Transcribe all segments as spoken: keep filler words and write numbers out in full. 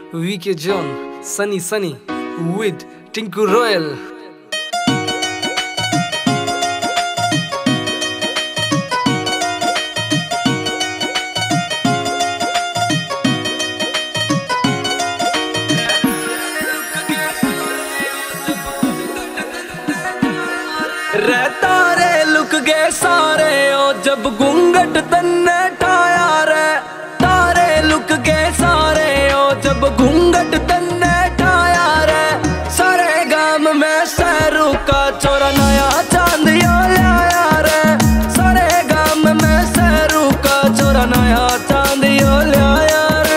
V K John, Sunny Sunny with Tinku Royal. रे तारे look गए सारे ओ जब घूंघट तन्ने ठाया रे। तारे लुक गए सारे ओ जब घूंघट तन्ने ठाया रे। सारे गाम में सहरू का चोरा नया चांदिया लाया रे। सारे गाम में सहरू का चोरा नया चांदिया लाया रे।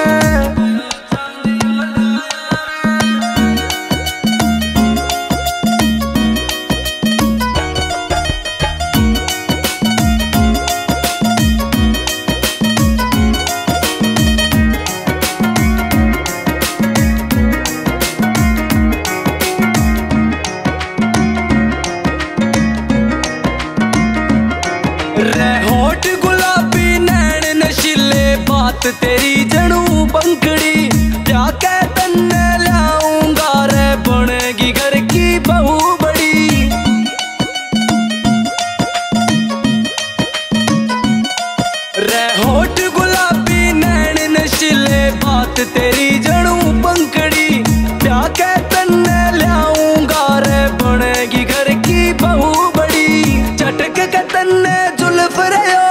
रे होठ गुलाबी नैन नशीले बात तेरी जणू पंखड़ी। क्या कह तन्ने लाऊंगा रे बनेगी घर की बहू बड़ी। रे होठ गुलाबी नैन नशीले बात तेरी जणू पंखड़ी। क्या कह तन्ने लाऊंगा रे बनेगी घर की बहू बड़ी। चटक के तन्ने जुल्फ रयो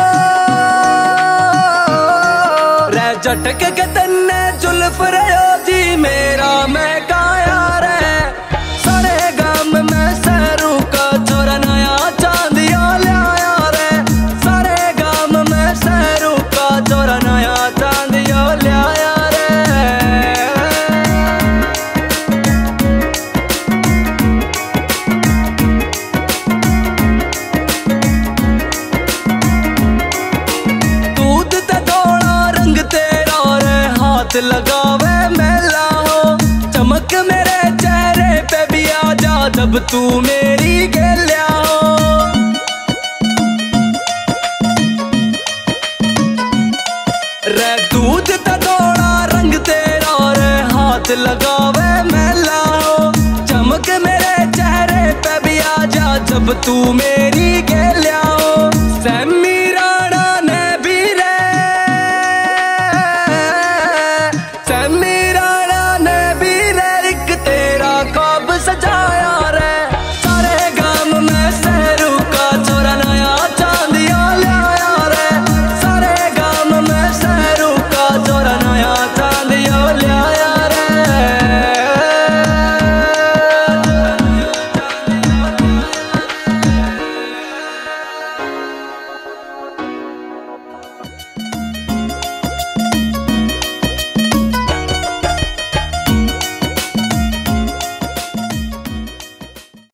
रे। झटक के तन्ने जुल्फ रयो जी मेरा मैं काया रे। सारे गाम में सहरू का चोरा नया चांदिया लाया रे। सारे गाम में सहरू का चोरा नया चांदिया लाया रे। दूध ते धोला रंग तेरा रे हाथ लगावे मैला हो। चमक मेरे चेहरे पे भी आ जा जब तू मेरी गेल्या हो। रे दूध ते धोला रंग तेरा रे हाथ लगावे मैला हो। चमक मेरे चेहरे पे भी आ जा जब तू मेरी गेल्या